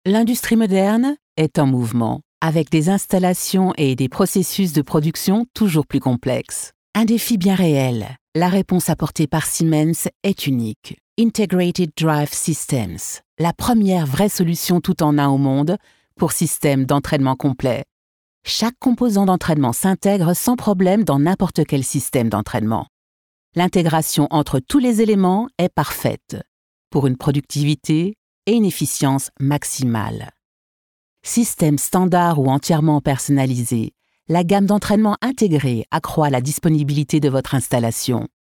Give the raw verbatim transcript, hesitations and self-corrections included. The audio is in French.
L'industrie moderne est en mouvement, avec des installations et des processus de production toujours plus complexes. Un défi bien réel. La réponse apportée par Siemens est unique. Integrated Drive Systems, la première vraie solution tout en un au monde pour système d'entraînement complet. Chaque composant d'entraînement s'intègre sans problème dans n'importe quel système d'entraînement. L'intégration entre tous les éléments est parfaite pour une productivité et une efficience maximale. Système standard ou entièrement personnalisé, la gamme d'entraînement intégrée accroît la disponibilité de votre installation.